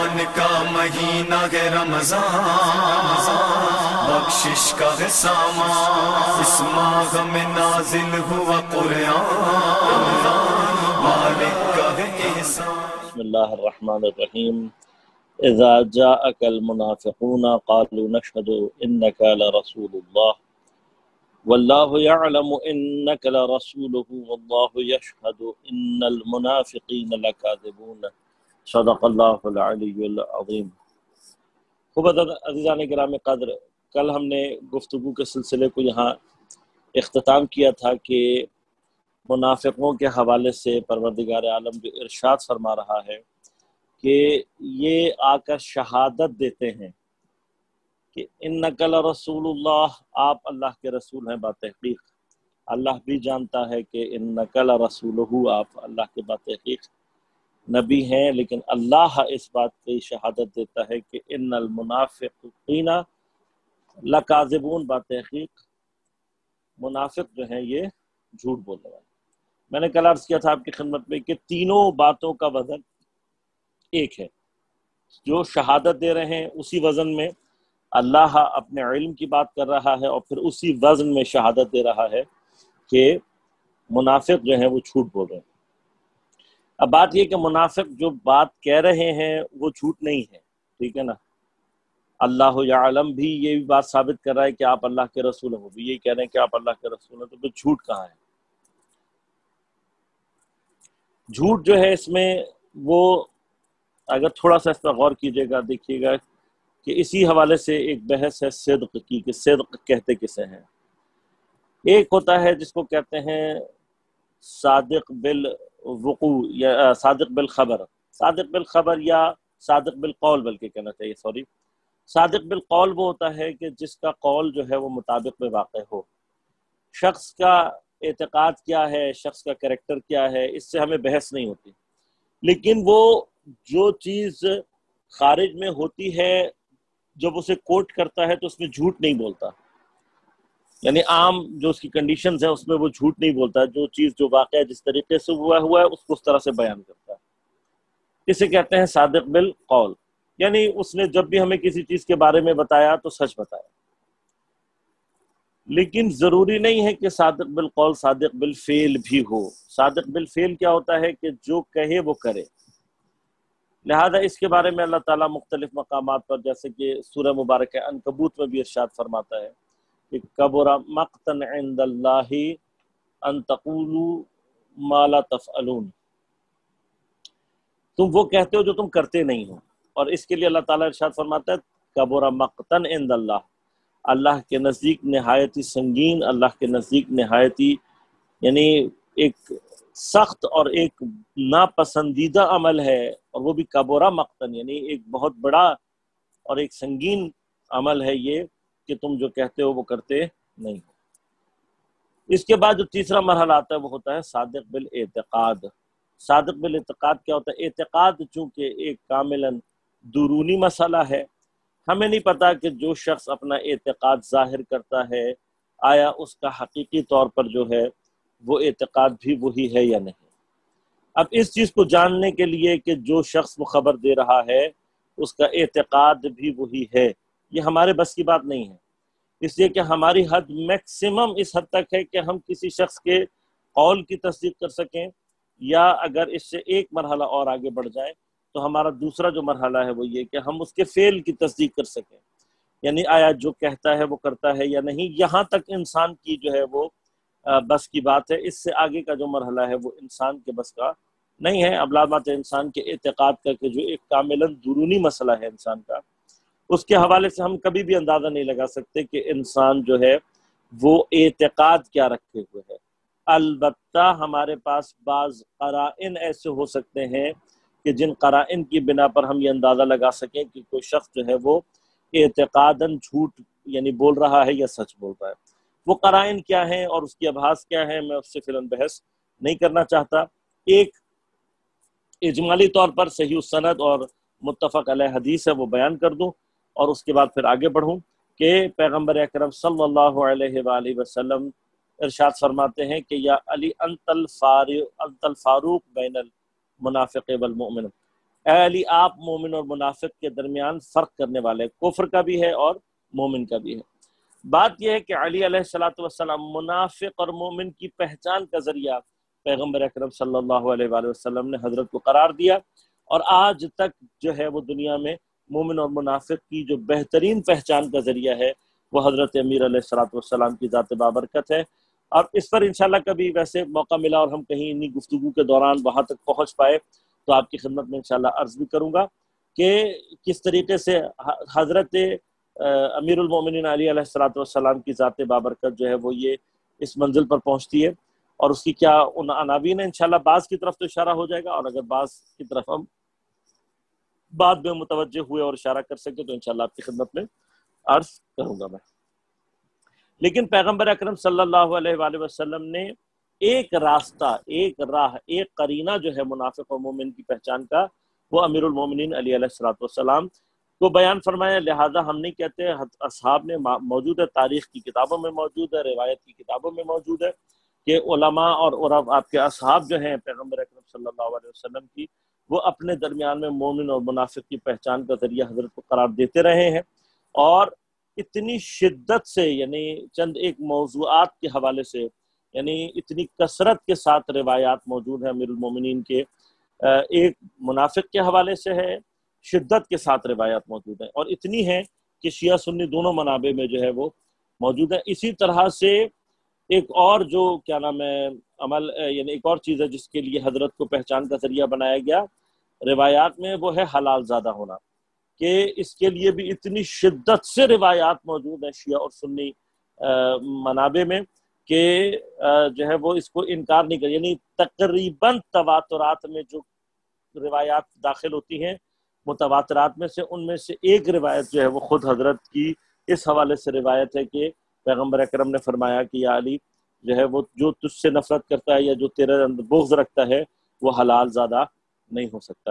ایمان کا مہینہ ہے رمضان، بخشش کا ہے سامان، اس ماہ میں نازل ہوا قرآن، مالک کا ہے احسان۔ بسم اللہ الرحمن الرحیم۔ اذا جاءك المنافقون قالوا نشهد انك لرسول الله والله يعلم انك لرسوله والله يشهد ان المنافقين لكاذبون صدق اللہ العلی العظیم۔ خوب عزیزان گرام قدر، کل ہم نے گفتگو کے سلسلے کو یہاں اختتام کیا تھا کہ منافقوں کے حوالے سے پروردگار عالم جو ارشاد فرما رہا ہے کہ یہ آ کر شہادت دیتے ہیں کہ انک لرسول اللہ، آپ اللہ کے رسول ہیں بتحقیق۔ اللہ بھی جانتا ہے کہ انک لرسولہ، آپ اللہ کے بتحقیق نبی ہیں، لیکن اللہ اس بات کی شہادت دیتا ہے کہ ان المنافقین لکاذبون، بتحقیق منافق جو ہیں یہ جھوٹ بولنے والے۔ میں نے کل عرض کیا تھا آپ کی خدمت میں کہ تینوں باتوں کا وزن ایک ہے، جو شہادت دے رہے ہیں اسی وزن میں اللہ اپنے علم کی بات کر رہا ہے، اور پھر اسی وزن میں شہادت دے رہا ہے کہ منافق جو ہیں وہ جھوٹ بول رہے ہیں۔ اب بات یہ کہ منافق جو بات کہہ رہے ہیں وہ جھوٹ نہیں ہے، ٹھیک ہے نا۔ اللہ یعلم بھی یہ بھی بات ثابت کر رہا ہے کہ آپ اللہ کے رسول ہیں، وہ بھی یہی کہہ رہے ہیں کہ آپ اللہ کے رسول ہیں، تو پھر جھوٹ کہاں ہے؟ جھوٹ جو ہے اس میں وہ اگر تھوڑا سا اس پر غور کیجئے گا، دیکھیے گا کہ اسی حوالے سے ایک بحث ہے صدق کی، کہ صدق کہتے کسے ہیں۔ ایک ہوتا ہے جس کو کہتے ہیں صادق بالوقوع یا صادق بالخبر، صادق بالخبر یا صادق بالقول بلکہ کہنا چاہیے، سوری۔ صادق بالقول وہ ہوتا ہے کہ جس کا قول جو ہے وہ مطابق میں واقع ہو۔ شخص کا اعتقاد کیا ہے، شخص کا کریکٹر کیا ہے، اس سے ہمیں بحث نہیں ہوتی، لیکن وہ جو چیز خارج میں ہوتی ہے جب اسے کوٹ کرتا ہے تو اس میں جھوٹ نہیں بولتا، یعنی عام جو اس کی کنڈیشنز ہیں اس میں وہ جھوٹ نہیں بولتا، جو چیز جو واقعہ جس طریقے سے ہوا ہے اس کو اس طرح سے بیان کرتا ہے۔ اسے کہتے ہیں صادق بالقول، یعنی اس نے جب بھی ہمیں کسی چیز کے بارے میں بتایا تو سچ بتایا۔ لیکن ضروری نہیں ہے کہ صادق بالقول صادق بالفعل بھی ہو۔ صادق بالفعل کیا ہوتا ہے کہ جو کہے وہ کرے۔ لہذا اس کے بارے میں اللہ تعالیٰ مختلف مقامات پر، جیسے کہ سورہ مبارکہ عنکبوت میں بھی ارشاد فرماتا ہے کہ کبر مقتا عند اللہ ان تقولوا ما لا تفعلون، تم وہ کہتے ہو جو تم کرتے نہیں ہو۔ اور اس کے لیے اللہ تعالیٰ ارشاد فرماتا ہے کبر مقتا عند اللہ، اللہ کے نزدیک نہایتی سنگین، اللہ کے نزدیک نہایتی یعنی ایک سخت اور ایک ناپسندیدہ عمل ہے، اور وہ بھی کبورا مقتن، یعنی ایک بہت بڑا اور ایک سنگین عمل ہے یہ کہ تم جو کہتے ہو وہ کرتے نہیں ہو۔ اس کے بعد جو تیسرا مرحلہ آتا ہے وہ ہوتا ہے صادق بالاعتقاد۔ صادق بالاعتقاد کیا ہوتا ہے؟ اعتقاد چونکہ ایک کاملاً درونی مسئلہ ہے، ہمیں نہیں پتا کہ جو شخص اپنا اعتقاد ظاہر کرتا ہے آیا اس کا حقیقی طور پر جو ہے وہ اعتقاد بھی وہی ہے یا نہیں۔ اب اس چیز کو جاننے کے لیے کہ جو شخص وہ خبر دے رہا ہے اس کا اعتقاد بھی وہی ہے، یہ ہمارے بس کی بات نہیں ہے، اس لیے کہ ہماری حد میکسیمم اس حد تک ہے کہ ہم کسی شخص کے قول کی تصدیق کر سکیں، یا اگر اس سے ایک مرحلہ اور آگے بڑھ جائے تو ہمارا دوسرا جو مرحلہ ہے وہ یہ کہ ہم اس کے فعل کی تصدیق کر سکیں، یعنی آیا جو کہتا ہے وہ کرتا ہے یا نہیں۔ یہاں تک انسان کی جو ہے وہ بس کی بات ہے، اس سے آگے کا جو مرحلہ ہے وہ انسان کے بس کا نہیں ہے۔ اب علامات انسان کے اعتقاد کا کہ جو ایک کاملاً درونی مسئلہ ہے انسان کا، اس کے حوالے سے ہم کبھی بھی اندازہ نہیں لگا سکتے کہ انسان جو ہے وہ اعتقاد کیا رکھے ہوئے ہے۔ البتہ ہمارے پاس بعض قرائن ایسے ہو سکتے ہیں کہ جن قرائن کی بنا پر ہم یہ اندازہ لگا سکیں کہ کوئی شخص جو ہے وہ اعتقاداً جھوٹ یعنی بول رہا ہے یا سچ بول رہا ہے۔ وہ قرائن کیا ہیں اور اس کی ابحاث کیا ہیں، میں اس سے فی الحال بحث نہیں کرنا چاہتا۔ ایک اجمالی طور پر صحیح السند اور متفق علیہ حدیث ہے وہ بیان کر دوں، اور اس کے بعد پھر آگے بڑھوں کہ پیغمبر اکرم صلی اللہ علیہ وآلہ وسلم ارشاد فرماتے ہیں کہ یا علی انت الفاروق بین المنافق والمؤمن، اے علی آپ مومن اور منافق کے درمیان فرق کرنے والے، کفر کا بھی ہے اور مومن کا بھی ہے۔ بات یہ ہے کہ علی علیہ الصلوۃ والسلام منافق اور مومن کی پہچان کا ذریعہ پیغمبر اکرم صلی اللہ علیہ وآلہ وسلم نے حضرت کو قرار دیا، اور آج تک جو ہے وہ دنیا میں مومن اور منافق کی جو بہترین پہچان کا ذریعہ ہے وہ حضرت امیر علیہ الصلوۃ والسلام کی ذات بابرکت ہے۔ اور اس پر انشاءاللہ کبھی ویسے موقع ملا اور ہم کہیں انہی گفتگو کے دوران وہاں تک پہنچ پائے تو آپ کی خدمت میں انشاءاللہ عرض بھی کروں گا کہ کس طریقے سے حضرت امیر المومنین علی علیہ الصلوۃ والسلام کی ذات بابرکت جو ہے وہ یہ اس منزل پر پہنچتی ہے، اور اس کی کیا ان عناوین ہیں۔ انشاءاللہ بعض کی طرف تو اشارہ ہو جائے گا، اور اگر بعض کی طرف ہم بعد میں متوجہ ہوئے اور اشارہ کر سکے تو انشاءاللہ آپ کی خدمت میں عرض کروں گا میں۔ لیکن پیغمبر اکرم صلی اللہ علیہ وآلہ وسلم نے ایک راستہ، ایک راہ، ایک قرینہ جو ہے منافق و مومن کی پہچان کا، وہ امیر المومنین علی علیہ الصلوۃ والسلام کو بیان فرمایا۔ لہذا ہم نہیں کہتے، اصحاب نے موجود ہے، تاریخ کی کتابوں میں موجود ہے، روایت کی کتابوں میں موجود ہے کہ علماء اور آپ کے اصحاب جو ہیں پیغمبر اکرم صلی اللہ علیہ وسلم کی، وہ اپنے درمیان میں مومن اور منافق کی پہچان کا ذریعہ حضرت کو قرار دیتے رہے ہیں، اور اتنی شدت سے، یعنی چند ایک موضوعات کے حوالے سے، یعنی اتنی کثرت کے ساتھ روایات موجود ہیں امیر المومنین کے، ایک منافق کے حوالے سے ہے، شدت کے ساتھ روایات موجود ہیں، اور اتنی ہیں کہ شیعہ سنی دونوں منابع میں جو ہے وہ موجود ہیں۔ اسی طرح سے ایک اور جو کیا نام ہے عمل، یعنی ایک اور چیز ہے جس کے لیے حضرت کو پہچان کا ذریعہ بنایا گیا روایات میں، وہ ہے حلال زادہ ہونا، کہ اس کے لیے بھی اتنی شدت سے روایات موجود ہیں شیعہ اور سنی منابع میں کہ جو ہے وہ اس کو انکار نہیں کر، یعنی تقریباً تواترات میں جو روایات داخل ہوتی ہیں متواترات میں سے، ان میں سے ایک روایت جو ہے وہ خود حضرت کی اس حوالے سے روایت ہے کہ پیغمبر اکرم نے فرمایا کہ یا علی جو ہے وہ جو تجھ سے نفرت کرتا ہے یا جو تیرے اندر بغض رکھتا ہے وہ حلال زادہ نہیں ہو سکتا۔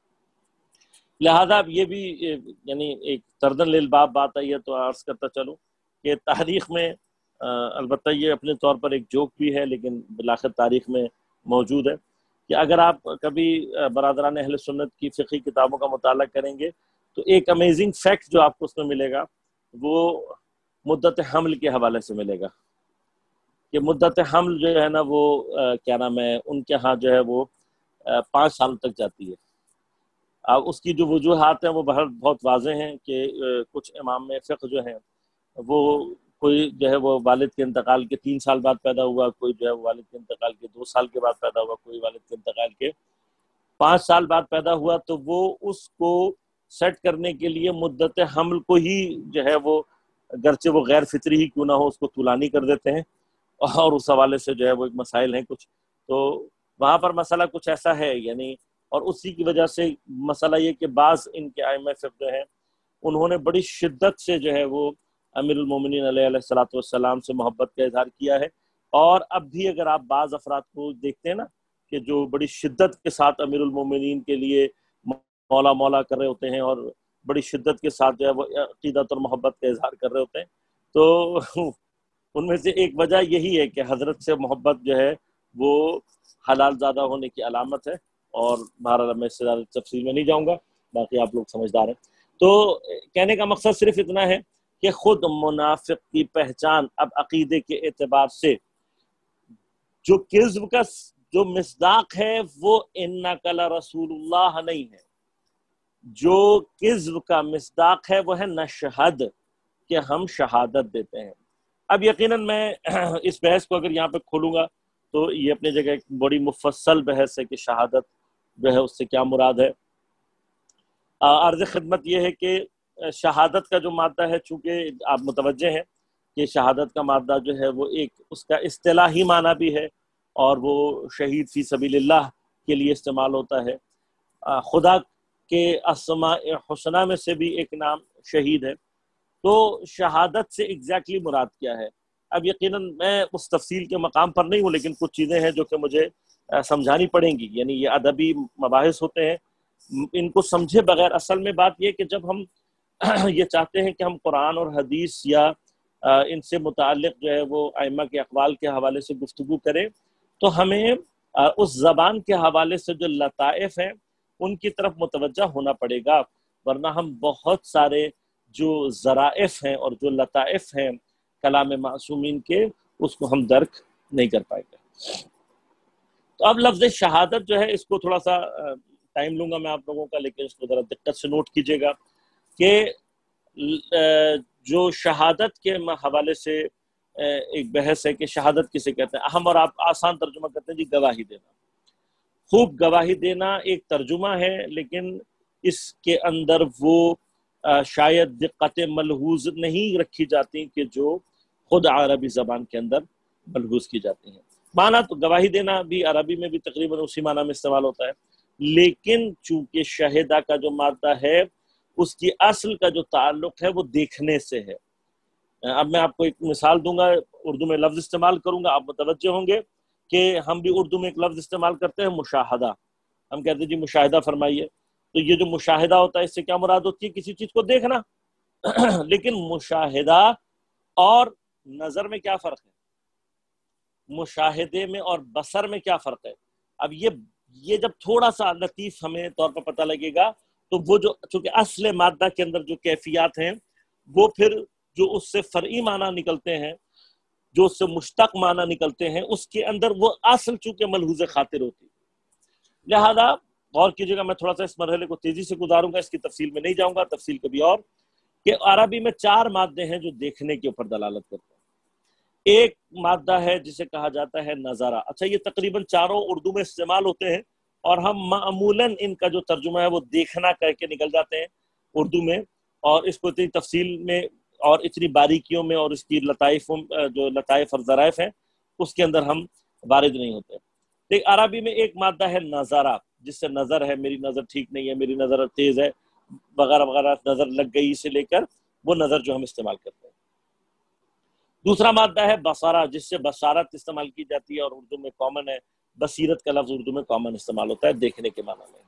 لہذا اب یہ بھی یعنی ایک تردن للباب بات ہے، یہ تو عرض کرتا چلوں کہ تاریخ میں البتہ یہ اپنے طور پر ایک جوک بھی ہے، لیکن بالآخر تاریخ میں موجود ہے کہ اگر آپ کبھی برادران اہل سنت کی فقہی کتابوں کا مطالعہ کریں گے تو ایک امیزنگ فیکٹ جو آپ کو اس میں ملے گا وہ مدت حمل کے حوالے سے ملے گا، کہ مدت حمل جو ہے نا وہ کیا نام ہے ان کے ہاں جو ہے وہ 5 سال تک جاتی ہے۔ اب اس کی جو وجوہات ہیں وہ بہت واضح ہیں کہ کچھ امام فقہ جو ہیں وہ کوئی جو ہے وہ والد کے انتقال کے 3 سال بعد پیدا ہوا، کوئی جو ہے والد کے انتقال کے 2 سال کے بعد پیدا ہوا، کوئی والد کے انتقال کے 5 سال بعد پیدا ہوا، تو وہ اس کو سیٹ کرنے کے لیے مدت حمل کو ہی جو ہے وہ گرچہ وہ غیر فطری ہی کیوں نہ ہو اس کو طولانی کر دیتے ہیں، اور اس حوالے سے جو ہے وہ ایک مسائل ہیں کچھ، تو وہاں پر مسئلہ کچھ ایسا ہے، یعنی اور اسی کی وجہ سے مسئلہ یہ کہ بعض ان کے ائمہ فقہ جو ہیں انہوں نے بڑی شدت سے جو ہے وہ امیر المومنین علیہ الصلوۃ والسلام سے محبت کا اظہار کیا ہے، اور اب بھی اگر آپ بعض افراد کو دیکھتے ہیں نا کہ جو بڑی شدت کے ساتھ امیر المومنین کے لیے مولا مولا کر رہے ہوتے ہیں اور بڑی شدت کے ساتھ جو ہے وہ عقیدت اور محبت کا اظہار کر رہے ہوتے ہیں، تو ان میں سے ایک وجہ یہی ہے کہ حضرت سے محبت جو ہے وہ حلال زادہ ہونے کی علامت ہے، اور بہرحال میں اس سے زیادہ تفصیل میں نہیں جاؤں گا، باقی آپ لوگ سمجھدار ہیں۔ تو کہنے کا مقصد صرف اتنا ہے کہ خود منافق کی پہچان اب عقیدے کے اعتبار سے جو کذب کا جو مصداق ہے وہ انک لرسول اللہ نہیں ہے، جو کذب کا مصداق ہے وہ ہے نشہد، کہ ہم شہادت دیتے ہیں۔ اب یقیناً میں اس بحث کو اگر یہاں پہ کھولوں گا تو یہ اپنی جگہ ایک بڑی مفصل بحث ہے کہ شہادت جو ہے اس سے کیا مراد ہے۔ عرض خدمت یہ ہے کہ شہادت کا جو مادہ ہے، چونکہ آپ متوجہ ہیں کہ شہادت کا مادہ جو ہے وہ ایک اس کا اصطلاحی معنی بھی ہے، اور وہ شہید فی سبیل اللہ کے لیے استعمال ہوتا ہے۔ خدا کے اسماء حسنہ میں سے بھی ایک نام شہید ہے، تو شہادت سے ایگزیکٹلی مراد کیا ہے؟ اب یقیناً میں اس تفصیل کے مقام پر نہیں ہوں، لیکن کچھ چیزیں ہیں جو کہ مجھے سمجھانی پڑیں گی، یعنی یہ ادبی مباحث ہوتے ہیں، ان کو سمجھے بغیر اصل میں بات یہ کہ جب ہم یہ چاہتے ہیں کہ ہم قرآن اور حدیث یا ان سے متعلق جو ہے وہ ائمہ کے اقوال کے حوالے سے گفتگو کریں تو ہمیں اس زبان کے حوالے سے جو لطائف ہیں ان کی طرف متوجہ ہونا پڑے گا، ورنہ ہم بہت سارے جو ظرائف ہیں اور جو لطائف ہیں کلام معصومین کے، اس کو ہم درک نہیں کر پائیں گے۔ تو اب لفظ شہادت جو ہے، اس کو تھوڑا سا ٹائم لوں گا میں آپ لوگوں کا، لیکن اس کو ذرا دقت سے نوٹ کیجئے گا کہ جو شہادت کے حوالے سے ایک بحث ہے کہ شہادت کسے کہتے ہیں۔ ہم اور آپ آسان ترجمہ کرتے ہیں جی گواہی دینا۔ خوب گواہی دینا ایک ترجمہ ہے، لیکن اس کے اندر وہ شاید دقت ملحوظ نہیں رکھی جاتی کہ جو خود عربی زبان کے اندر ملحوظ کی جاتی ہیں۔ معنی تو گواہی دینا بھی عربی میں بھی تقریباً اسی معنی میں استعمال ہوتا ہے، لیکن چونکہ شہدہ کا جو مادہ ہے اس کی اصل کا جو تعلق ہے وہ دیکھنے سے ہے۔ اب میں آپ کو ایک مثال دوں گا، اردو میں لفظ استعمال کروں گا، آپ متوجہ ہوں گے کہ ہم بھی اردو میں ایک لفظ استعمال کرتے ہیں مشاہدہ۔ ہم کہتے ہیں جی مشاہدہ فرمائیے، تو یہ جو مشاہدہ ہوتا ہے اس سے کیا مراد ہوتی ہے؟ کسی چیز کو دیکھنا۔ لیکن مشاہدہ اور نظر میں کیا فرق ہے؟ مشاہدے میں اور بصر میں کیا فرق ہے؟ اب یہ جب تھوڑا سا لطیف ہمیں طور پر پتہ لگے گا تو وہ جو چونکہ اصل مادہ کے اندر جو کیفیات ہیں وہ پھر جو اس سے فرعی معنی نکلتے ہیں، جو اس سے مشتق معنی نکلتے ہیں، اس کے اندر وہ اصل چونکہ ملحوظ خاطر ہوتی ہے۔ لہذا غور کیجیے گا، میں تھوڑا سا اس مرحلے کو تیزی سے گزاروں گا، اس کی تفصیل میں نہیں جاؤں گا، تفصیل کبھی اور، کہ عربی میں 4 مادے ہیں جو دیکھنے کے اوپر دلالت کرتے ہیں۔ ایک مادہ ہے جسے کہا جاتا ہے نظارہ۔ اچھا، یہ تقریباً چاروں اردو میں استعمال ہوتے ہیں اور ہم معمولاً ان کا جو ترجمہ ہے وہ دیکھنا کہہ کے نکل جاتے ہیں اردو میں، اور اس کو اتنی تفصیل میں اور اتنی باریکیوں میں اور اس کی جو لطائف اور ظرائف ہیں اس کے اندر ہم وارد نہیں ہوتے۔ لیکن عربی میں ایک مادہ ہے نظارہ، جس سے نظر ہے، میری نظر ٹھیک نہیں ہے، میری نظر تیز ہے وغیرہ وغیرہ، نظر لگ گئی سے لے کر وہ نظر جو ہم استعمال کرتے ہیں۔ دوسرا مادہ ہے بصارہ، جس سے بصارت استعمال کی جاتی ہے اور اردو میں کامن ہے، بصیرت کا لفظ اردو میں کامن استعمال ہوتا ہے دیکھنے کے معنی میں۔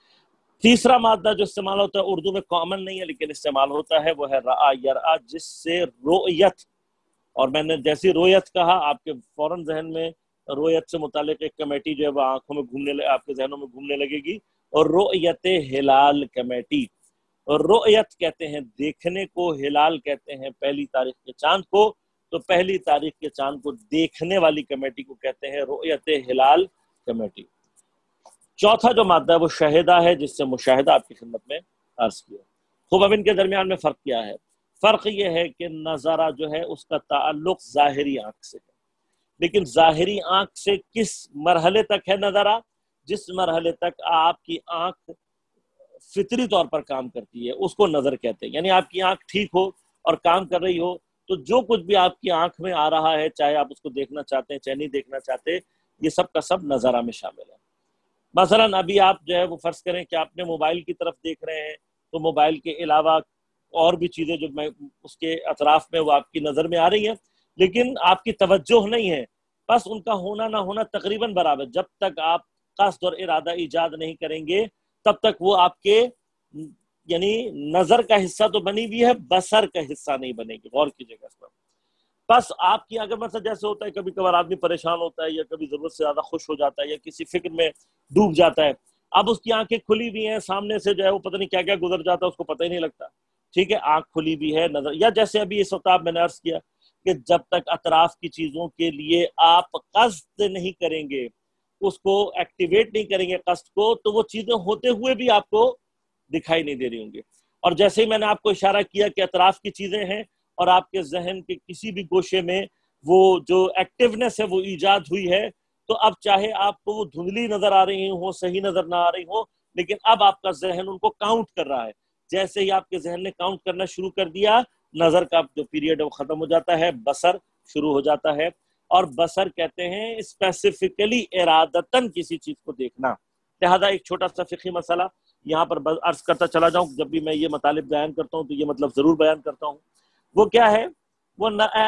تیسرا مادہ جو استعمال ہوتا ہے اردو میں کامن نہیں ہے لیکن استعمال ہوتا ہے، وہ ہے رعا یرعا، جس سے رؤیت، اور میں نے جیسی رویت کہا آپ کے فوراً ذہن میں رویت سے متعلق ایک کمیٹی جو ہے وہ آنکھوں میں آپ کے ذہنوں میں گھومنے لگے گی، اور رؤیت ہلال کمیٹی، اور رؤیت کہتے ہیں دیکھنے کو، ہلال کہتے ہیں پہلی تاریخ کے چاند کو، تو پہلی تاریخ کے چاند کو دیکھنے والی کمیٹی کو کہتے ہیں رؤیت ہلال کمیٹی۔ چوتھا جو مادہ ہے وہ شہدہ ہے، جس سے مشاہدہ آپ کی خدمت میں عرض کیا۔ خوب اب ان کے درمیان میں فرق کیا ہے؟ فرق یہ ہے کہ نظارہ جو ہے اس کا تعلق ظاہری آنکھ سے ہے، لیکن ظاہری آنکھ سے کس مرحلے تک ہے نظارہ؟ جس مرحلے تک آپ کی آنکھ فطری طور پر کام کرتی ہے اس کو نظر کہتے ہیں۔ یعنی آپ کی آنکھ ٹھیک ہو اور کام کر رہی ہو تو جو کچھ بھی آپ کی آنکھ میں آ رہا ہے، چاہے آپ اس کو دیکھنا چاہتے ہیں چاہے نہیں دیکھنا چاہتے، یہ سب کا سب نظارہ میں شامل ہے۔ مثلا ابھی آپ جو ہے وہ فرض کریں کہ آپ نے موبائل کی طرف دیکھ رہے ہیں، تو موبائل کے علاوہ اور بھی چیزیں جو میں اس کے اطراف میں وہ آپ کی نظر میں آ رہی ہیں، لیکن آپ کی توجہ نہیں ہے، بس ان کا ہونا نہ ہونا تقریباً برابر۔ جب تک آپ قصد اور ارادہ ایجاد نہیں کریں گے تب تک وہ آپ کے یعنی نظر کا حصہ تو بنی بھی ہے، بصر کا حصہ نہیں بنے گی۔ غور کیجیے گا اس پر۔ بس آپ کی اگر مثلا جیسے ہوتا ہے کبھی کبھار آدمی پریشان ہوتا ہے یا کبھی ضرورت سے زیادہ خوش ہو جاتا ہے یا کسی فکر میں ڈوب جاتا ہے، اب اس کی آنکھیں کھلی بھی ہیں، سامنے سے جو ہے وہ پتہ نہیں کیا کیا گزر جاتا ہے، اس کو پتہ ہی نہیں لگتا، ٹھیک ہے، آنکھ کھلی بھی ہے، نظر، یا جیسے ابھی اس وقت میں نے عرض کیا کہ جب تک اطراف کی چیزوں کے لیے آپ قصد نہیں کریں گے، اس کو ایکٹیویٹ نہیں کریں گے قصد کو، تو وہ چیزیں ہوتے ہوئے بھی آپ کو دکھائی نہیں دے رہی ہوں گی۔ اور جیسے ہی میں نے آپ کو اشارہ کیا کہ اطراف کی چیزیں ہیں اور آپ کے ذہن کے کسی بھی گوشے میں وہ جو ایکٹیونیس ہے وہ ایجاد ہوئی ہے، تو اب چاہے آپ کو وہ دھندلی نظر آ رہی ہوں، صحیح نظر نہ آ رہی ہوں، لیکن اب آپ کا ذہن ان کو کاؤنٹ کر رہا ہے۔ جیسے ہی آپ کے ذہن نے کاؤنٹ کرنا شروع کر دیا، نظر کا جو پیریڈ ہے وہ ختم ہو جاتا ہے، بصر شروع ہو جاتا ہے۔ اور بصر کہتے ہیں اسپیسیفکلی ارادتاً کسی چیز کو دیکھنا۔ لہذا ایک چھوٹا سا فقہی مسئلہ یہاں پر عرض کرتا چلا جاؤں، جب بھی میں یہ مطالب بیان کرتا ہوں تو یہ مطلب ضرور بیان کرتا ہوں۔ وہ کیا ہے؟ وہ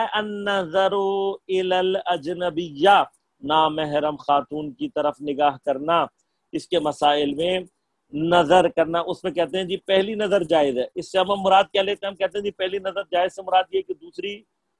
النظر الی الاجنبیہ، نامحرم خاتون کی طرف نگاہ کرنا، اس کے مسائل میں نظر کرنا، اس میں کہتے ہیں جی پہلی نظر جائز ہے۔ اس سے ہم مراد کیا لیتے ہیں؟ ہم کہتے ہیں جی پہلی نظر جائز سے مراد یہ کہ دوسری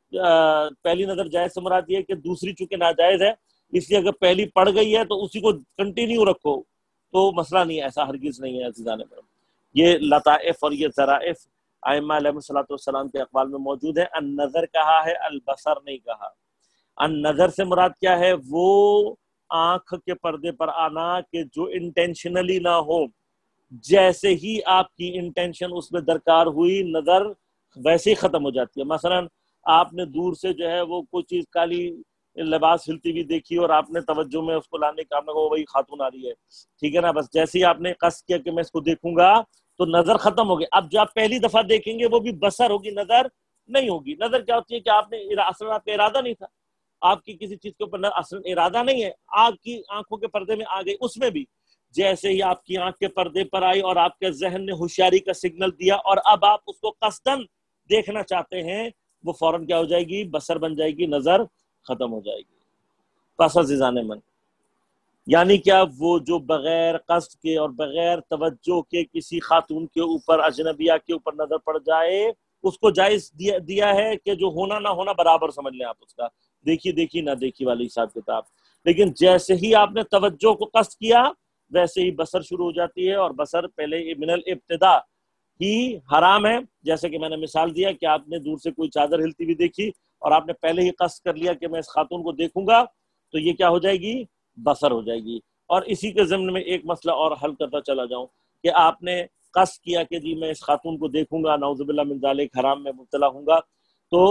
پہلی نظر جائز سے مراد یہ کہ دوسری چونکہ ناجائز ہے، اس لیے اگر پہلی پڑ گئی ہے تو اسی کو کنٹینیو رکھو، تو مسئلہ نہیں ہے، ایسا ہرگز نہیں ہے عزیزان کرام۔ یہ لطائف اور یہ ظرائف ائمہ علیہ الصلوۃ والسلام کے اقوال میں موجود ہے۔ النظر کہا ہے، البصر نہیں کہا۔ النظر سے مراد کیا ہے؟ وہ آنکھ کے پردے پر آنا کہ جو انٹینشنلی نہ ہو، جیسے ہی آپ کی انٹینشن اس میں درکار ہوئی نظر ویسے ہی ختم ہو جاتی ہے۔ مثلا آپ نے دور سے جو ہے وہ کوئی چیز کالی لباس ہلتی ہوئی دیکھی اور آپ نے توجہ میں اس کو لانے کا وہ وہی خاتون آ رہی ہے، ٹھیک ہے نا، بس جیسے ہی آپ نے قصد کیا کہ میں اس کو دیکھوں گا تو نظر ختم ہو گئی۔ اب جو آپ پہلی دفعہ دیکھیں گے وہ بھی بصر ہوگی، نظر نہیں ہوگی۔ نظر کیا ہوتی ہے کہ آپ نے اصل آپ کا ارادہ نہیں تھا، آپ کی کسی چیز کے اوپر اصل ارادہ نہیں ہے، آپ کی آنکھوں کے پردے میں آ گئی۔ اس میں بھی جیسے ہی آپ کی آنکھ کے پردے پر آئی اور آپ کے ذہن نے ہوشیاری کا سگنل دیا اور اب آپ اس کو قصدن دیکھنا چاہتے ہیں، وہ فوراً کیا ہو جائے گی؟ بصر بن جائے گی، نظر ختم ہو جائے گی۔ پس عزیزان من، یعنی کیا؟ وہ جو بغیر قصد کے اور بغیر توجہ کے کسی خاتون کے اوپر، اجنبیہ کے اوپر نظر پڑ جائے، اس کو جائز دیا ہے کہ جو ہونا نہ ہونا برابر سمجھ لیں آپ اس کا، دیکھی دیکھی نہ دیکھی والی حساب کتاب۔ لیکن جیسے ہی آپ نے توجہ کو قصد کیا ویسے ہی بصر شروع ہو جاتی ہے، اور بصر پہلے من الابتداء ہی حرام ہے۔ جیسے کہ میں نے مثال دیا کہ آپ نے دور سے کوئی چادر ہلتی ہوئی دیکھی اور آپ نے پہلے ہی قصد کر لیا کہ میں اس خاتون کو دیکھوں گا، تو یہ کیا ہو جائے گی؟ بصر ہو جائے گی۔ اور اسی کے ضمن میں ایک مسئلہ اور حل کرتا چلا جاؤں کہ آپ نے قصد کیا کہ جی میں اس خاتون کو دیکھوں گا، نعوذ باللہ من ذالک، حرام میں مبتلا ہوں گا، تو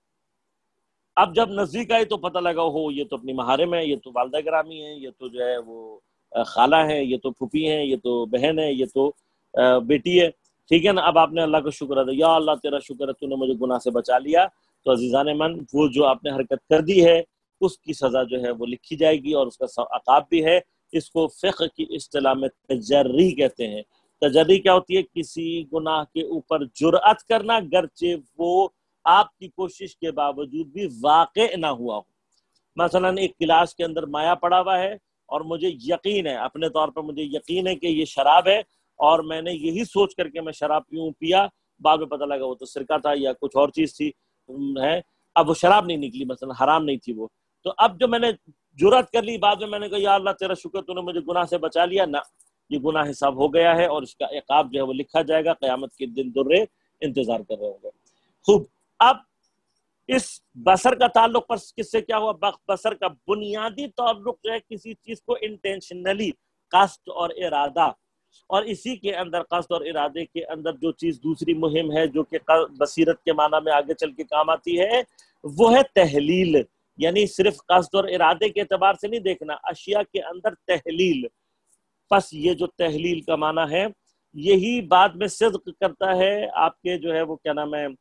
اب جب نزدیک آئی تو پتہ لگا ہو یہ تو اپنی محارم ہے، یہ تو والدہ گرامی ہے، یہ تو جو ہے وہ خالہ ہے، یہ تو پھوپھی ہیں، یہ تو بہن ہے، یہ تو بیٹی ہے، ٹھیک ہے نا۔ اب آپ نے اللہ کا شکر ادا، یا اللہ تیرا شکر ہے تو نے مجھے گناہ سے بچا لیا، تو عزیزان من وہ جو آپ نے حرکت کر دی ہے اس کی سزا جو ہے وہ لکھی جائے گی اور اس کا عقاب بھی ہے۔ اس کو فقہ کی اصطلاح میں تجری کہتے ہیں۔ تجری کیا ہوتی ہے؟ کسی گناہ کے اوپر جرأت کرنا گرچہ وہ آپ کی کوشش کے باوجود بھی واقع نہ ہوا ہو۔ مثلا ایک گلاس کے اندر مایا پڑا ہوا ہے اور مجھے یقین ہے، اپنے طور پر مجھے یقین ہے کہ یہ شراب ہے، اور میں نے یہی سوچ کر کے میں شراب پیا، بعد میں پتہ لگا وہ تو سرکہ تھا یا کچھ اور چیز تھی ہے، اب وہ شراب نہیں نکلی، مثلا حرام نہیں تھی وہ، تو اب جو میں نے جرأت کر لی، بعد میں میں نے کہا یا اللہ تیرا شکر تو نے مجھے گناہ سے بچا لیا، نہ، یہ گناہ حساب ہو گیا ہے اور اس کا عقاب جو ہے وہ لکھا جائے گا، قیامت کے دن درے انتظار کر رہے ہوں گے۔ خوب، اب اس بصر کا تعلق پر کس سے کیا ہوا؟ بصر کا بنیادی تعلق جو ہے کسی چیز کو انٹینشنلی، قصد اور ارادہ، اور اسی کے اندر قصد اور ارادے کے اندر جو چیز دوسری مہم ہے جو کہ بصیرت کے معنی میں آگے چل کے کام آتی ہے، وہ ہے تحلیل۔ یعنی صرف قصد اور ارادے کے اعتبار سے نہیں دیکھنا، اشیاء کے اندر تحلیل۔ پس یہ جو تحلیل کا معنی ہے یہی بعد میں صدق کرتا ہے آپ کے جو ہے وہ کیا نام ہے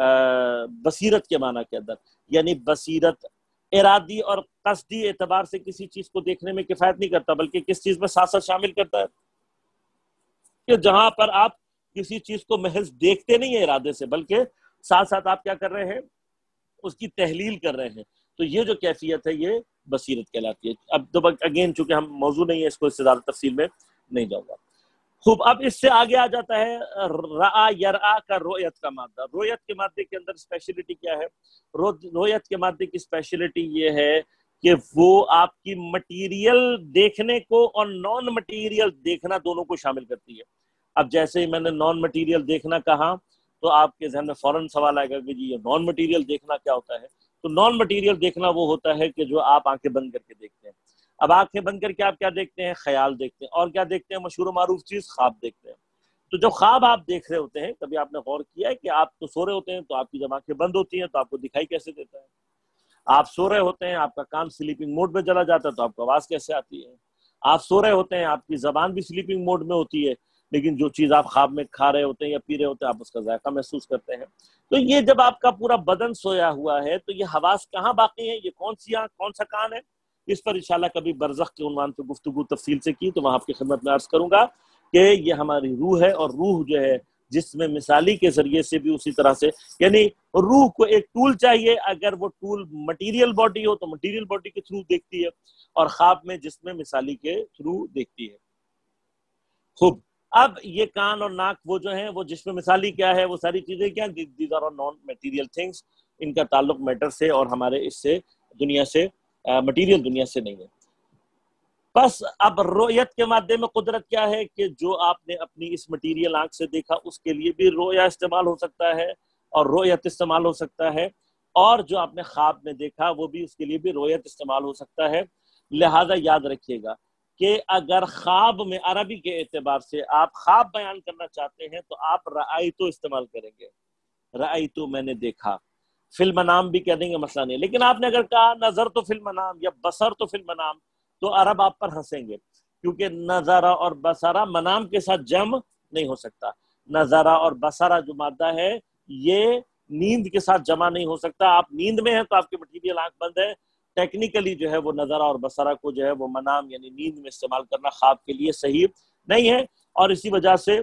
بصیرت کے معنی کے اندر۔ یعنی بصیرت ارادی اور قصدی اعتبار سے کسی چیز کو دیکھنے میں کفایت نہیں کرتا، بلکہ کس چیز میں ساتھ ساتھ شامل کرتا ہے کہ جہاں پر آپ کسی چیز کو محض دیکھتے نہیں ہیں ارادے سے، بلکہ ساتھ ساتھ آپ کیا کر رہے ہیں؟ اس کی تحلیل کر رہے ہیں، تو یہ جو کیفیت ہے یہ بصیرت کہلاتی ہے۔ اب تو اگین چونکہ ہم موضوع نہیں ہے اس کو اس سے زیادہ تفصیل میں نہیں جاؤں گا۔ خوب، اب اس سے آگے آ جاتا ہے رآ یرآ کا رؤیت کا مادہ۔ رؤیت کے مادے کے اندر اسپیشلٹی کیا ہے؟ رؤیت کے مادے کی اسپیشلٹی یہ ہے کہ وہ آپ کی مٹیریل دیکھنے کو اور نان مٹیریل دیکھنا دونوں کو شامل کرتی ہے۔ اب جیسے ہی میں نے نان مٹیریل دیکھنا کہا تو آپ کے ذہن میں فوراً سوال آئے گا کہ جی یہ نان مٹیریل دیکھنا کیا ہوتا ہے؟ تو نان مٹیریل دیکھنا وہ ہوتا ہے کہ جو آپ آنکھیں بند کر کے دیکھتے ہیں۔ اب آنکھیں بند کر کے آپ کیا دیکھتے ہیں؟ خیال دیکھتے ہیں، اور کیا دیکھتے ہیں؟ مشہور و معروف چیز خواب دیکھتے ہیں۔ تو جو خواب آپ دیکھ رہے ہوتے ہیں، کبھی آپ نے غور کیا ہے کہ آپ تو سو رہے ہوتے ہیں تو آپ کی جب آنکھیں بند ہوتی ہیں تو آپ کو دکھائی کیسے دیتا ہے؟ آپ سو رہے ہوتے ہیں، آپ کا کان سلیپنگ موڈ میں چلا جاتا ہے تو آپ کو آواز کیسے آتی ہے؟ آپ سو رہے ہوتے ہیں، آپ کی زبان بھی سلیپنگ موڈ میں ہوتی ہے، لیکن جو چیز آپ خواب میں کھا رہے ہوتے ہیں یا پی رہے ہوتے ہیں آپ اس کا ذائقہ محسوس کرتے ہیں۔ تو یہ جب آپ کا پورا بدن سویا ہوا ہے تو یہ حواس کہاں باقی ہیں؟ یہ کون سی آنکھ، کون سا کان ہے؟ اس پر انشاءاللہ کبھی برزخ کے عنوان پہ گفتگو تفصیل سے کی تو وہاں آپ کی خدمت میں عرض کروں گا کہ یہ ہماری روح ہے، اور روح جو ہے جس میں مثالی کے ذریعے سے بھی اسی طرح سے، یعنی روح کو ایک ٹول چاہیے، اگر وہ ٹول مٹیریل باڈی ہو تو مٹیریل باڈی کے تھرو دیکھتی ہے، اور خواب میں جس میں مثالی کے تھرو دیکھتی ہے۔ خوب، اب یہ کان اور ناک وہ جو ہیں وہ جس میں مثالی کیا ہے، وہ ساری چیزیں کیا، these are non material things, ان کا تعلق میٹر سے اور ہمارے اس سے دنیا سے مٹیریل دنیا سے نہیں ہے۔ بس اب رؤیت کے مادے میں قدرت کیا ہے کہ جو آپ نے اپنی اس مٹیریل آنکھ سے دیکھا اس کے لیے بھی رؤیا استعمال ہو سکتا ہے اور رؤیت استعمال ہو سکتا ہے، اور جو آپ نے خواب میں دیکھا وہ بھی اس کے لیے بھی رؤیت استعمال ہو سکتا ہے۔ لہذا یاد رکھیے گا کہ اگر خواب میں عربی کے اعتبار سے آپ خواب بیان کرنا چاہتے ہیں تو آپ رأیتو استعمال کریں گے، رأیتو میں نے دیکھا، فی المنام بھی کہہ دیں گے مسئلہ نہیں، لیکن آپ نے اگر کہا نظر تو فی المنام یا بصر تو فی المنام تو عرب آپ پر ہنسیں گے، کیونکہ نظرہ اور بصرہ منام کے ساتھ جمع نہیں ہو سکتا، نظرہ اور بصرہ جو مادہ ہے یہ نیند کے ساتھ جمع نہیں ہو سکتا، آپ نیند میں ہیں تو آپ کی مٹیریل آنکھ بند ہے، ٹیکنیکلی جو ہے وہ نظرہ اور بصرہ کو جو ہے وہ منام یعنی نیند میں استعمال کرنا خواب کے لیے صحیح نہیں ہے، اور اسی وجہ سے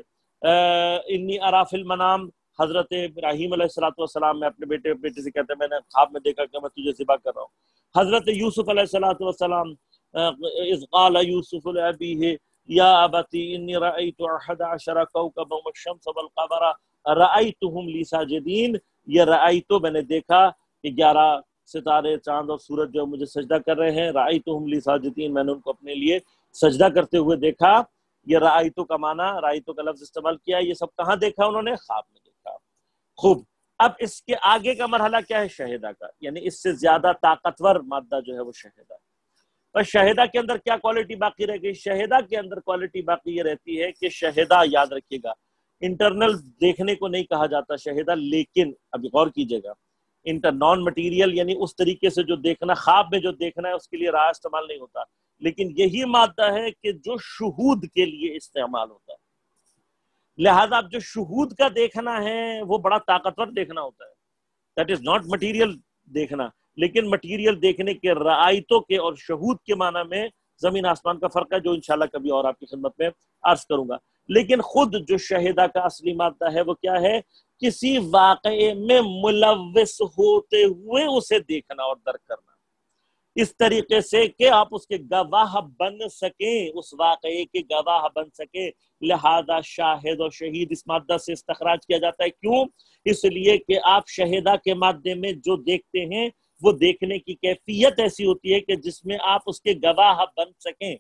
انی ارا فی المنام، حضرت ابراہیم علیہ السلام میں اپنے بیٹے سے کہتے ہیں میں نے خواب میں دیکھا کہ میں تجھے ذبح کر رہا ہوں۔ حضرت یوسف علیہ السلام اذ قال یوسف لأبیہ یا ابتی انی رأیت احد عشر کوکبا والشمس والقمر رأیتہم لی ساجدین، یہ رأیتو میں نے دیکھا کہ 11 ستارے چاند اور سورج جو مجھے سجدہ کر رہے ہیں، رأیتہم لی ساجدین، میں نے ان کو اپنے لیے سجدہ کرتے ہوئے دیکھا۔ یہ رأیتو کا معنی، رأیتو کا لفظ استعمال کیا، یہ سب کہاں دیکھا انہوں نے؟ خواب میں دیکھا۔ خوب، اب اس کے آگے کا مرحلہ کیا ہے؟ شہدہ کا، یعنی اس سے زیادہ طاقتور مادہ جو ہے وہ شہدہ۔ پر شہدہ کے اندر کیا کوالٹی باقی رہ گئی؟ شہدہ کے اندر کوالٹی باقی یہ رہتی ہے کہ شہدہ، یاد رکھیے گا، انٹرنل دیکھنے کو نہیں کہا جاتا شہدہ، لیکن ابھی غور کیجئے گا، نان مٹیریل یعنی اس طریقے سے جو دیکھنا، خواب میں جو دیکھنا ہے اس کے لیے راہ استعمال نہیں ہوتا، لیکن یہی مادہ ہے کہ جو شہود کے لیے استعمال ہوتا ہے۔ لہذا اب جو شہود کا دیکھنا ہے وہ بڑا طاقتور دیکھنا ہوتا ہے، دیٹ از ناٹ مٹیریل دیکھنا، لیکن مٹیریل دیکھنے کے رعایتوں کے اور شہود کے معنی میں زمین آسمان کا فرق ہے، جو انشاءاللہ کبھی اور آپ کی خدمت میں عرض کروں گا۔ لیکن خود جو شہدہ کا اصلی مادہ ہے وہ کیا ہے؟ کسی واقعے میں ملوث ہوتے ہوئے اسے دیکھنا اور درک کرنا، اس طریقے سے کہ آپ اس کے گواہ بن سکیں، اس واقعے کے گواہ بن سکیں۔ لہذا شاہد اور شہید اس مادہ سے استخراج کیا جاتا ہے۔ کیوں؟ اس لیے کہ آپ شہدہ کے مادے میں جو دیکھتے ہیں وہ دیکھنے کی کیفیت ایسی ہوتی ہے کہ جس میں آپ اس کے گواہ بن سکیں۔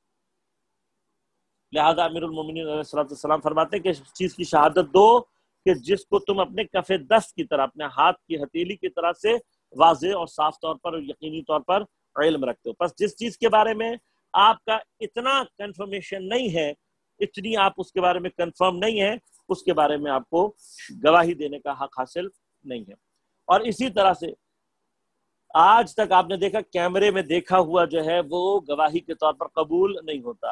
لہذا امیر المومنین علیہ السلام فرماتے ہیں کہ اس چیز کی شہادت دو کہ جس کو تم اپنے کف دست کی طرح، اپنے ہاتھ کی ہتھیلی کی طرح سے واضح اور صاف طور پر اور یقینی طور پر علم رکھتے ہو۔ پس جس چیز کے بارے میں آپ کا اتنا کنفرمیشن نہیں ہے، اتنی آپ اس کے بارے میں کنفرم نہیں ہے، اس کے بارے میں آپ کو گواہی دینے کا حق حاصل نہیں ہے۔ اور اسی طرح سے آج تک آپ نے دیکھا کیمرے میں دیکھا ہوا جو ہے وہ گواہی کے طور پر قبول نہیں ہوتا۔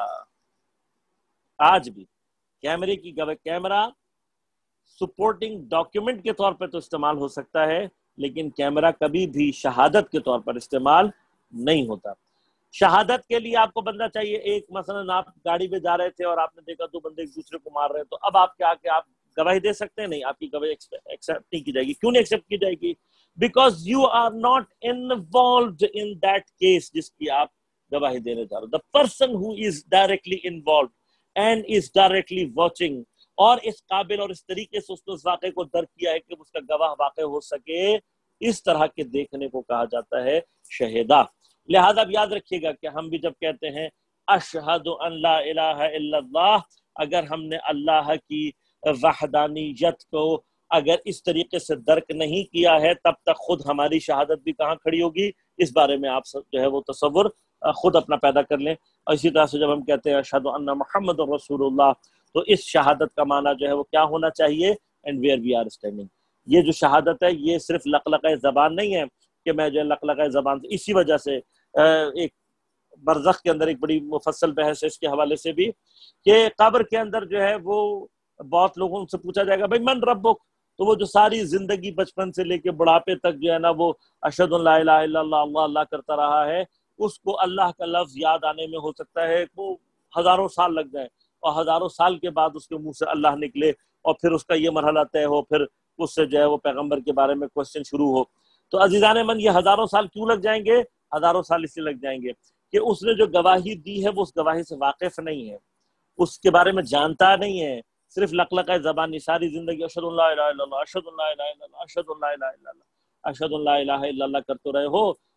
آج بھی کیمرے کی کیمرہ سپورٹنگ ڈاکیومنٹ کے طور پر تو استعمال ہو سکتا ہے، لیکن کیمرہ کبھی بھی شہادت کے طور پر استعمال نہیں ہوتا۔ شہادت کے لیے آپ کو بندہ چاہیے، ایک مثلا آپ گاڑی میں جا رہے تھے اور آپ نے دیکھا دو بندے ایک دوسرے کو مار رہے ہیں، تو اب آپ کیا کہ آپ گواہی دے سکتے ہیں؟ نہیں، آپ کی گواہی ایکسیپٹ نہیں کی جائے گی۔ کیوں نہیں ایکسیپٹ کی جائے گی؟ Because you are not involved in that case جس کی آپ گواہی دینے جا رہے ہو۔ The person who is directly involved and is directly watching, اور اس قابل اور اس طریقے سے اس نے اس واقعے کو درک کیا ہے کہ اس کا گواہ واقع ہو سکے، اس طرح کے دیکھنے کو کہا جاتا ہے شہیدہ۔ لہذا اب یاد رکھیے گا کہ ہم بھی جب کہتے ہیں اشہد ان لا الہ الا اللہ، اگر ہم نے اللہ کی وحدانیت کو اگر اس طریقے سے درک نہیں کیا ہے، تب تک خود ہماری شہادت بھی کہاں کھڑی ہوگی؟ اس بارے میں آپ جو ہے وہ تصور خود اپنا پیدا کر لیں۔ اور اسی طرح سے جب ہم کہتے ہیں اشہد ان محمد رسول اللہ، تو اس شہادت کا معنی جو ہے وہ کیا ہونا چاہیے؟ And where we are standing. یہ جو شہادت ہے یہ صرف لقلقہ زبان نہیں ہے کہ میں جو ہے لقلقہ زبان سے، اسی وجہ سے ایک برزخ کے اندر ایک بڑی مفصل بحث ہے اس کے حوالے سے بھی، کہ قبر کے اندر جو ہے وہ بہت لوگوں سے پوچھا جائے گا بھائی من ربک، تو وہ جو ساری زندگی بچپن سے لے کے بڑھاپے تک جو ہے نا وہ اشہد ان لا الہ الا اللہ اللہ اللہ کرتا رہا ہے، اس کو اللہ کا لفظ یاد آنے میں ہو سکتا ہے وہ ہزاروں سال لگ جائیں، اور ہزاروں سال کے بعد اس کے منہ سے اللہ نکلے اور پھر اس کا یہ مرحلہ طے ہو، پھر اس سے جو ہے وہ پیغمبر کے بارے میں کوسچن شروع ہو۔ تو عزیزان من، یہ ہزاروں سال کیوں لگ جائیں گے؟ ہزاروں سال اس لیے لگ جائیں گے کہ اس نے جو گواہی دی ہے وہ اس گواہی سے واقف نہیں ہے، اس کے بارے میں جانتا نہیں ہے، صرف لقلقہ زبانی ساری زندگی اشہد ان لا الہ الا اللہ، اشہد ان لا الہ الا اللہ، اشہد ان لا الہ الا اللہ، اشہد ان لا الہ الا اللہ کرتے رہے ہو،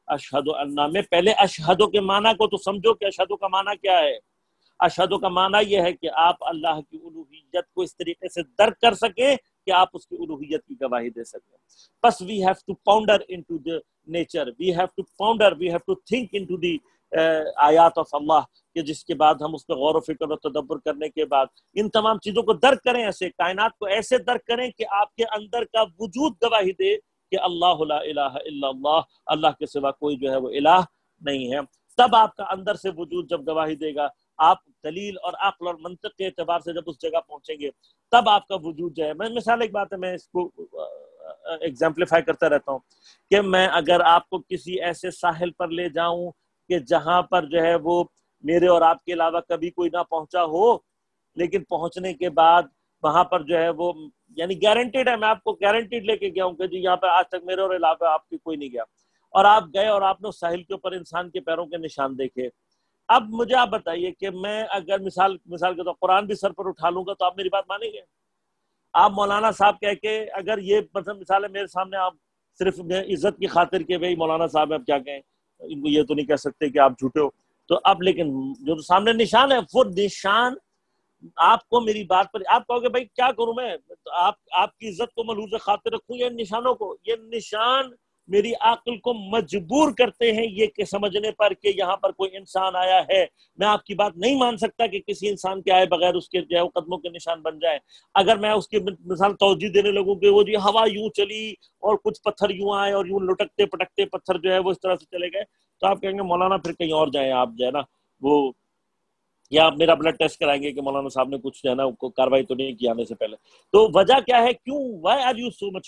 اشہد انہ میں پہلے اشہد کے معنی کو تو سمجھو کہ اشہد کا معنی کیا ہے. اشہد کا معنی یہ ہے کہ آپ اللہ کی الوہیت کو اس طریقے سے درک کر سکیں کہ آپ اس کی الوہیت کی گواہی دے سکیں. بس we have to ponder into the nature, we have to think into the آیات of اللہ, کہ جس کے بعد ہم اس پہ غور و فکر و تدبر کرنے کے بعد ان تمام چیزوں کو درک کریں, ایسے کائنات کو ایسے درک کریں کہ آپ کے اندر کا وجود گواہی دے کہ اللہ لا الہ الا اللہ, اللہ کے سوا کوئی جو ہے وہ الہ نہیں ہے. تب آپ کا اندر سے وجود جب گواہی دے گا, آپ دلیل اور عقل اور منطق کے اعتبار سے جب اس جگہ پہنچیں گے, تب آپ کا وجود جو ہے, میں مثال ایک بات ہے, میں اس کو ایگزامپلیفائی کرتا رہتا ہوں کہ میں اگر آپ کو کسی ایسے ساحل پر لے جاؤں کہ جہاں پر جو ہے وہ میرے اور آپ کے علاوہ کبھی کوئی نہ پہنچا ہو, لیکن پہنچنے کے بعد وہاں پر جو ہے وہ یعنی گارنٹیڈ ہے, میں آپ کو گارنٹیڈ لے کے گیا ہوں کہ جی یہاں پہ آج تک میرے اور علاوہ آپ کی کوئی نہیں گیا, اور آپ گئے اور آپ نے اس ساحل کے اوپر انسان کے پیروں کے نشان دیکھے. اب مجھے آپ بتائیے کہ میں اگر مثال کے طور قرآن بھی سر پر اٹھا لوں گا تو آپ میری بات مانیں گے؟ آپ مولانا صاحب کہہ کے اگر یہ مثال ہے میرے سامنے, آپ صرف عزت کی خاطر کہ بھائی مولانا صاحب آپ کیا کہیں, ان کو یہ تو نہیں کہہ سکتے کہ آپ جھوٹے ہو, تو اب لیکن جو سامنے نشان ہے وہ نشان آپ کو میری بات پر آپ کہو گے بھائی کیا کروں میں, آپ کی عزت کو ملحوظ خاطر رکھوں یا نشانوں کو؟ یہ نشان میری عقل کو مجبور کرتے ہیں یہ کہ سمجھنے پر کہ یہاں پر کوئی انسان آیا ہے. میں آپ کی بات نہیں مان سکتا کہ کسی انسان کے آئے بغیر اس کے جو ہے وہ قدموں کے نشان بن جائے. اگر میں اس کی مثال توجہ دینے لگوں کہ وہ جی ہوا یوں چلی اور کچھ پتھر یوں آئے اور یوں لٹکتے پٹکتے پتھر جو ہے وہ اس طرح سے چلے گئے, تو آپ کہیں گے مولانا پھر کہیں اور جائیں آپ جو ہے نا وہ, یا آپ میرا بلڈ ٹیسٹ کرائیں گے کہ مولانا صاحب نے کچھ جو ہے نا کاروائی تو نہیں کی آنے سے پہلے. تو وجہ کیا ہے, کیوں, why are you so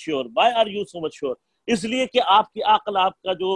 much sure? اس لیے کہ آپ کی عقل, آپ کا جو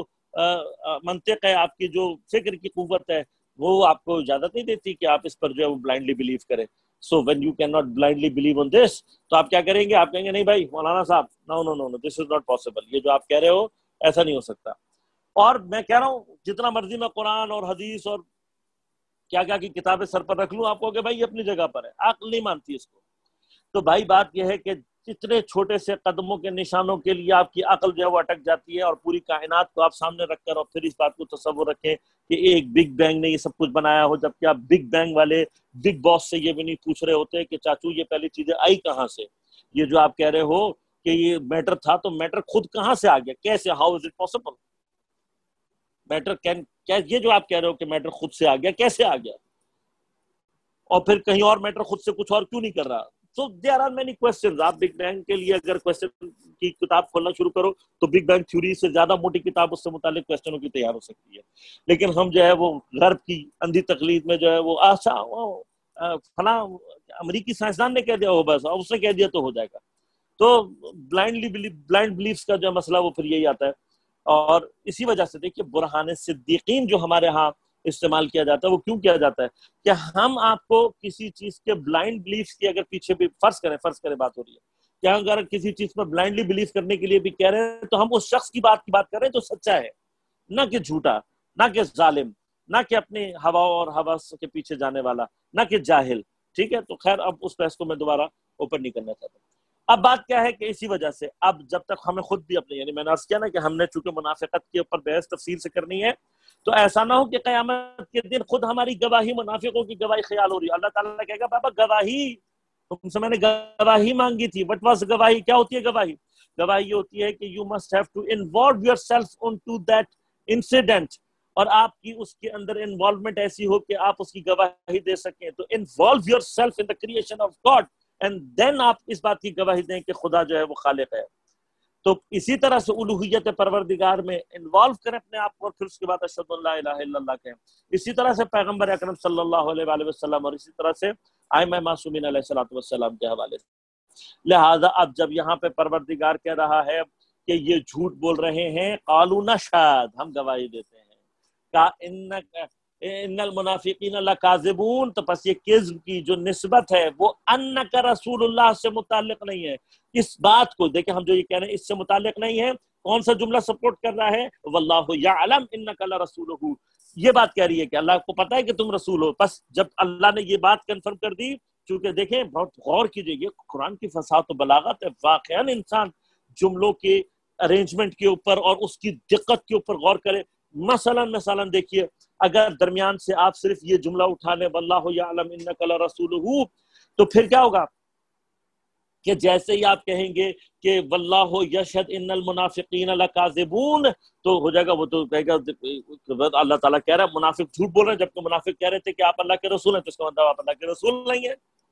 منطق ہے, آپ کی جو فکر کی قوت ہے, وہ آپ کو اجازت نہیں دیتی کہ آپ اس پر جو ہے وہ بلائنڈلی بلیو کریں. So when you can not blindly believe on this, تو آپ کیا کریں گے, آپ کہیں گے نہیں بھائی مولانا صاحب نو دس از ناٹ پاسبل, یہ جو آپ کہہ رہے ہو ایسا نہیں ہو سکتا. اور میں کہہ رہا ہوں جتنا مرضی میں قرآن اور حدیث اور کیا کی کتابیں سر پر رکھ لوں, آپ کو کہ بھائی اپنی جگہ پر ہے, عقل نہیں مانتی اس کو. تو بھائی بات یہ ہے کہ اتنے چھوٹے سے قدموں کے نشانوں کے لیے آپ کی عقل جو ہے وہ اٹک جاتی ہے, اور پوری کائنات کو آپ سامنے رکھ کر اور پھر اس بات کو تصور رکھیں کہ ایک بگ بینگ نے یہ سب کچھ بنایا ہو, جبکہ آپ بگ بینگ والے بگ باس سے یہ بھی نہیں پوچھ رہے ہوتے کہ چاچو یہ پہلی چیزیں آئی کہاں سے, یہ جو آپ کہہ رہے ہو کہ یہ میٹر تھا تو میٹر خود کہاں سے آ گیا, کیسے, how is it possible, matter can, کیا یہ جو آپ کہہ رہے ہو کہ میٹر خود سے آ گیا, کیسے آ گیا, اور پھر کہیں اور میٹر خود سے کچھ اور کیوں نہیں کر رہا. So there are many questions. آپ بگ بینگ کے لیے اگر کوشچن کی کتاب کھولنا شروع کرو تو بگ بینگ تھیوری سے زیادہ موٹی کتاب اس سے متعلق کوشچنوں کی تیار ہو سکتی ہے. لیکن ہم جو ہے وہ غرب کی اندھی تقلید میں جو ہے وہ فلاں امریکی سائنسدان نے کہہ دیا ہو بس, اور اس نے کہہ دیا تو ہو جائے گا. تو بلائنڈ بلیفز کا جو مسئلہ وہ پھر یہی آتا ہے. اور اسی وجہ سے دیکھیے برہان صدیقین جو ہمارے ہاں استعمال کیا جاتا ہے وہ کیوں کیا جاتا ہے کہ ہم آپ کو کسی چیز کے بلائنڈ بلیف کی اگر پیچھے بھی فرض کریں بات ہو رہی ہے کہ اگر کسی چیز پر بلائنڈلی بلیف کرنے کے لیے بھی کہہ رہے ہیں تو ہم اس شخص کی بات کر رہے ہیں جو سچا ہے, نہ کہ جھوٹا, نہ کہ ظالم, نہ کہ اپنی ہوا اور ہوس کے پیچھے جانے والا, نہ کہ جاہل. ٹھیک ہے, تو خیر اب اس بحث کو میں دوبارہ اوپن نہیں کرنا چاہتا. اب بات کیا ہے کہ اسی وجہ سے اب جب تک ہمیں خود بھی اپنے, یعنی میں نے عرض کیا نا کہ ہم نے چونکہ منافقت کے اوپر بحث تفصیل سے کرنی ہے, تو ایسا نہ ہو کہ قیامت کے دن خود ہماری گواہی منافقوں کی گواہی خیال ہو رہی ہے. اللہ تعالیٰ کہے گا بابا گواہی تم سے میں نے گواہی مانگی تھی, بٹ واز گواہی, کیا ہوتی ہے گواہی؟ گواہی یہ ہوتی ہے کہ you must have to involve yourself into that incident, اور آپ کی اس کے اندر انوالومنٹ ایسی ہو کہ آپ اس کی گواہی دے سکیں. تو involve yourself in the creation of God and then آپ اس بات کی گواہی دیں کہ خدا جو ہے وہ خالق ہے. تو اسی طرح سے الوہیت پروردگار میں انوالو کریں اپنے آپ کو, اور پھر اس کے بعد اشہد ان لا الہ الا اللہ کہیں. اسی طرح سے پیغمبر اکرم صلی اللہ علیہ وآلہ وسلم, اور اسی طرح سے ائمہ معصومین علیہ الصلوۃ والسلام کے حوالے سے. لہذا اب جب یہاں پہ پروردگار کہہ رہا ہے کہ یہ جھوٹ بول رہے ہیں, قالوا نشہد, ہم گواہی دیتے ہیں, کا ان المنافقین لکاذبون, تو پس یہ کذب کی جو نسبت ہے وہ انک رسول اللہ سے متعلق نہیں ہے. اس بات کو دیکھیں, ہم جو یہ کہہ رہے ہیں اس سے متعلق نہیں ہے. کون سا جملہ سپورٹ کر رہا ہے؟ واللہ یعلم انک لرسولہ, یہ بات کہہ رہی ہے کہ اللہ کو پتا ہے کہ تم رسول ہو. بس جب اللہ نے یہ بات کنفرم کر دی, چونکہ دیکھیں بہت غور کیجئے, یہ قرآن کی فصاحت و بلاغت ہے. واقعاً انسان جملوں کے ارینجمنٹ کے اوپر اور اس کی دقت کے اوپر غور کرے. مثلاً دیکھیے اگر درمیان سے آپ صرف یہ جملہ اٹھا لیں واللہ یعلم انک لرسولہ، تو پھر کیا ہوگا کہ جیسے ہی آپ کہیں گے کہ واللہ یشہد ان المنافقین لکاذبون، تو ہو جائے گا، وہ تو کہے گا اللہ تعالیٰ کہہ رہا ہے منافق جھوٹ بول رہے ہیں، جبکہ منافق کہہ رہے تھے کہ آپ اللہ کے رسول ہیں، تو اس کا مطلب آپ اللہ کے رسول نہیں ہیں۔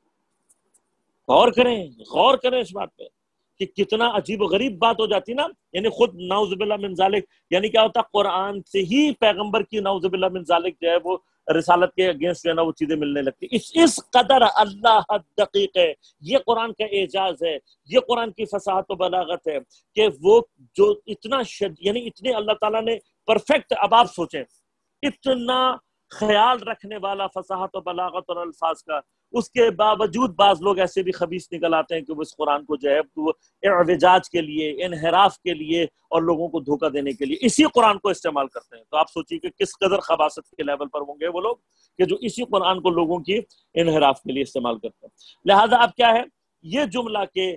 غور کریں اس بات پہ کہ کتنا عجیب و غریب بات ہو جاتی نا، یعنی خود نعوذ باللہ من ذالک، یعنی کیا ہوتا قرآن سے ہی پیغمبر کی نعوذ باللہ من ذالک جو ہے وہ رسالت کے اگینسٹ جو ہے نا وہ چیزیں ملنے لگتی۔ اس قدر اللہ دقیق ہے، یہ قرآن کا اعجاز ہے، یہ قرآن کی فصاحت و بلاغت ہے کہ وہ جو اتنا یعنی اتنے اللہ تعالیٰ نے پرفیکٹ، اب آپ سوچیں اتنا خیال رکھنے والا فصاحت و بلاغت اور الفاظ کا، اس کے باوجود بعض لوگ ایسے بھی خبیث نکل آتے ہیں کہ وہ اس قرآن کو جو ہے وہ اعوجاج کے لیے، انحراف کے لیے اور لوگوں کو دھوکہ دینے کے لیے اسی قرآن کو استعمال کرتے ہیں۔ تو آپ سوچیے کہ کس قدر خباثت کے لیول پر ہوں گے وہ لوگ کہ جو اسی قرآن کو لوگوں کی انحراف کے لیے استعمال کرتے ہیں۔ لہذا اب کیا ہے یہ جملہ کہ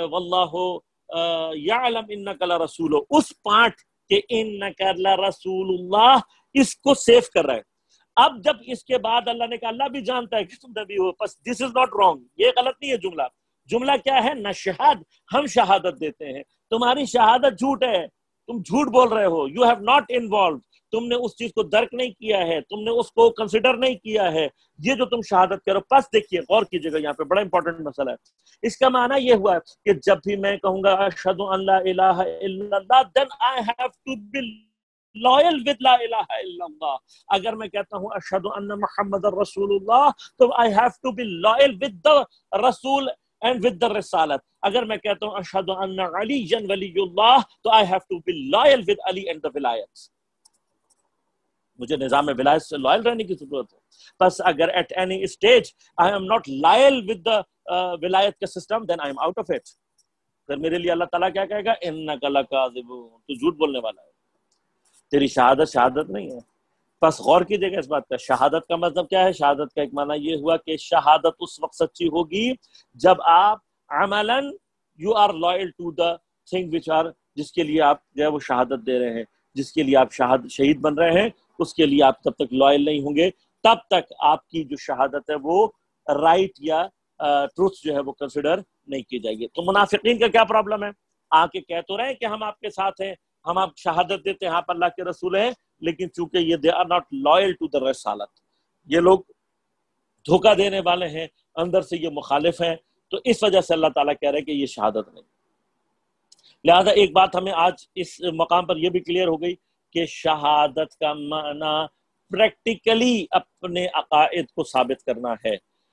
واللہ یعلم انک لرسول، اس پارٹ کہ انک لرسول اللہ، اس کو سیف کر رہا ہے۔ اب جب اس کے بعد اللہ نے کہا اللہ بھی جانتا ہے کہ تم نبی ہو، بس دس از ناٹ رانگ، یہ غلط نہیں ہے جملہ۔ جملہ کیا ہے؟ نشہد، ہم شہادت دیتے ہیں، تمہاری شہادت جھوٹ ہے، تم جھوٹ بول رہے ہو، یو ہیو ناٹ انوالوڈ، تم نے اس چیز کو درک نہیں کیا ہے، تم نے اس کو کنسیڈر نہیں کیا ہے، یہ جو تم شہادت کرو۔ پس دیکھیے غور کیجیے گا، یہاں پہ بڑا امپورٹنٹ مسئلہ ہے۔ اس کا معنی یہ ہوا کہ جب بھی میں کہوں گا اشہد ان لا الہ الا اللہ، then I have to be loyal with لا الہ الا اللہ۔ اگر میں کہتا ہوں اشہد ان محمد رسول اللہ، تو I have to be loyal with the رسول and with the رسالت۔ اگر میں کہتا ہوں اشہد ان علی ولی اللہ، تو I have to be loyal with Ali and the ولایت۔ مجھے نظام ولایت سے لائل رہنے کی ضرورت ہے۔ بس اگر at any stage I am not loyal with the ولایت کا system, then I am out of it۔ پھر میرے لیے اللہ تعالیٰ کیا کہے گا؟ انک لکاذب، تو جھوٹ بولنے والا ہے، تیری شہادت شہادت نہیں ہے۔ بس غور کیجیے گا اس بات کا۔ شہادت کا مطلب کیا ہے؟ شہادت کا ایک معنی یہ ہوا کہ شہادت اس وقت سچی ہوگی جب آپ عملاً you are loyal to the thing which are، جس کے لیے آپ جو ہے وہ شہادت دے رہے ہیں، جس کے لیے آپ شہید بن رہے ہیں، اس کے لیے آپ تب تک لائل نہیں ہوں گے، تب تک آپ کی جو شہادت ہے وہ رائٹ یا ٹروتھ جو ہے وہ کنسیڈر نہیں کی جائے گی۔ تو منافقین کا کیا پرابلم ہے؟ آ کے کہہ تو رہے ہیں کہ ہم آپ کے ساتھ ہیں، ہم آپ شہادت دیتے ہیں آپ اللہ کے رسول ہیں، لیکن چونکہ یہ they are not loyal to the رسالت، یہ لوگ دھوکہ دینے والے ہیں، اندر سے یہ مخالف ہیں، تو اس وجہ سے اللہ تعالیٰ کہہ رہے ہیں کہ یہ شہادت نہیں۔ لہذا ایک بات ہمیں آج اس مقام پر یہ بھی کلیئر ہو گئی کہ شہادت کا معنی پریکٹیکلی اپنے عقائد کو ثابت کرنا ہے۔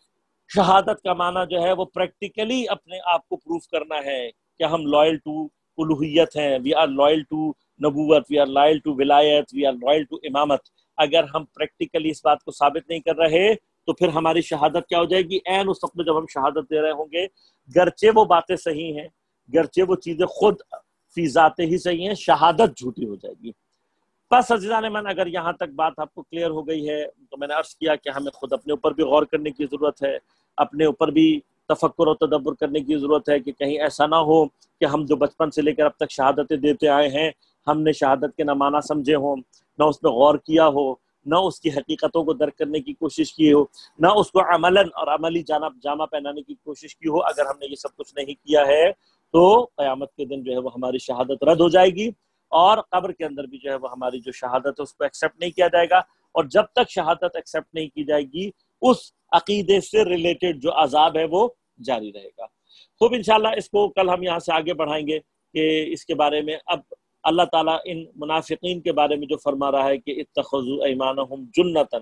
شہادت کا معنی جو ہے وہ پریکٹیکلی اپنے آپ کو پروف کرنا ہے کہ ہم لائل ٹو الوہیت ہیں، وی آر لائل ٹو نبوت، وی آر لائل ٹو ولایت، وی آر لائل ٹو امامت۔ اگر ہم پریکٹیکلی اس بات کو ثابت نہیں کر رہے تو پھر ہماری شہادت کیا ہو جائے گی؟ عین اس وقت میں جب ہم شہادت دے رہے ہوں گے، گرچہ وہ باتیں صحیح ہیں، گرچہ وہ چیزیں خود فی ذات ہی صحیح ہیں، شہادت جھوٹی ہو جائے گی۔ بس عزیزان من، اگر یہاں تک بات آپ کو کلیئر ہو گئی ہے تو میں نے عرض کیا کہ ہمیں خود اپنے اوپر بھی غور کرنے کی ضرورت ہے، اپنے اوپر بھی تفکر و تدبر کرنے کی ضرورت ہے کہ کہیں ایسا نہ ہو کہ ہم جو بچپن سے لے کر اب تک شہادتیں دیتے آئے ہیں، ہم نے شہادت کے نہ معنی سمجھے ہوں، نہ اس پہ غور کیا ہو، نہ اس کی حقیقتوں کو درک کرنے کی کوشش کی ہو، نہ اس کو عملاً اور عملی جامہ پہنانے کی کوشش کی ہو۔ اگر ہم نے یہ سب کچھ نہیں کیا ہے تو قیامت کے دن جو ہے وہ ہماری شہادت رد ہو جائے گی، اور قبر کے اندر بھی جو ہے وہ ہماری جو شہادت ہے اس کو ایکسیپٹ نہیں کیا جائے گا، اور جب تک شہادت ایکسیپٹ نہیں کی جائے گی اس عقیدے سے ریلیٹڈ جو عذاب ہے وہ جاری رہے گا۔ خوب انشاءاللہ اس کو کل ہم یہاں سے آگے بڑھائیں گے کہ اس کے بارے میں اب اللہ تعالیٰ ان منافقین کے بارے میں جو فرما رہا ہے کہ اتخذوا ایمانہم جنۃ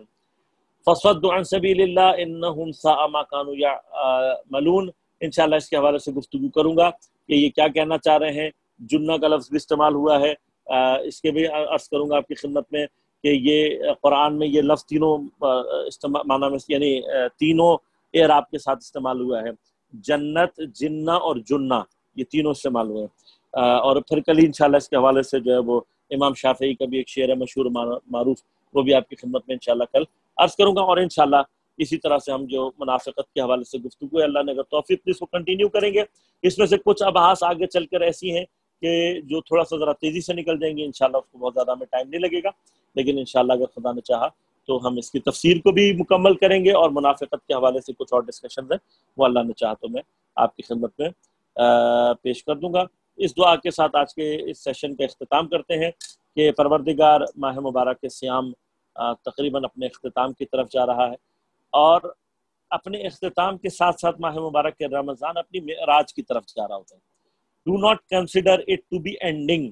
فصدوا عن سبیل اللہ انہم ساء ما کانوا یعملون۔ انشاءاللہ اس کے حوالے سے گفتگو کروں گا کہ یہ کیا کہنا چاہ رہے ہیں۔ جنہ کا لفظ بھی استعمال ہوا ہے، اس کے بھی عرض کروں گا آپ کی خدمت میں کہ یہ قرآن میں یہ لفظ تینوں معنی میں یعنی تینوں اعراب کے ساتھ استعمال ہوا ہے، جنت، جنہ اور جنہ، یہ تینوں استعمال ہوئے ہیں۔ اور پھر کل انشاءاللہ اس کے حوالے سے جو ہے وہ امام شافعی کا بھی ایک شعر ہے مشہور معروف، وہ بھی آپ کی خدمت میں انشاءاللہ کل عرض کروں گا۔ اور انشاءاللہ اسی طرح سے ہم جو منافقت کے حوالے سے گفتگو ہے، اللہ نے اگر توفیق دی اس کو کنٹینیو کریں گے۔ اس میں سے کچھ ابحاث آگے چل کر ایسی ہیں کہ جو تھوڑا سا ذرا تیزی سے نکل جائیں گے انشاءاللہ، اس کو بہت زیادہ ہمیں ٹائم نہیں لگے گا، لیکن انشاءاللہ اگر خدا نے چاہا تو ہم اس کی تفسیر کو بھی مکمل کریں گے، اور منافقت کے حوالے سے کچھ اور ڈسکشن ہیں وہ اللہ نے چاہا تو میں آپ کی خدمت میں پیش کر دوں گا۔ اس دعا کے ساتھ آج کے اس سیشن کا اختتام کرتے ہیں کہ پروردگار ماہ مبارک کے صیام تقریباً اپنے اختتام کی طرف جا رہا ہے، اور اپنے اختتام کے ساتھ ساتھ ماہ مبارک کے رمضان اپنی معراج کی طرف جا رہا ہوتا ہے۔ Do not consider it to be ending,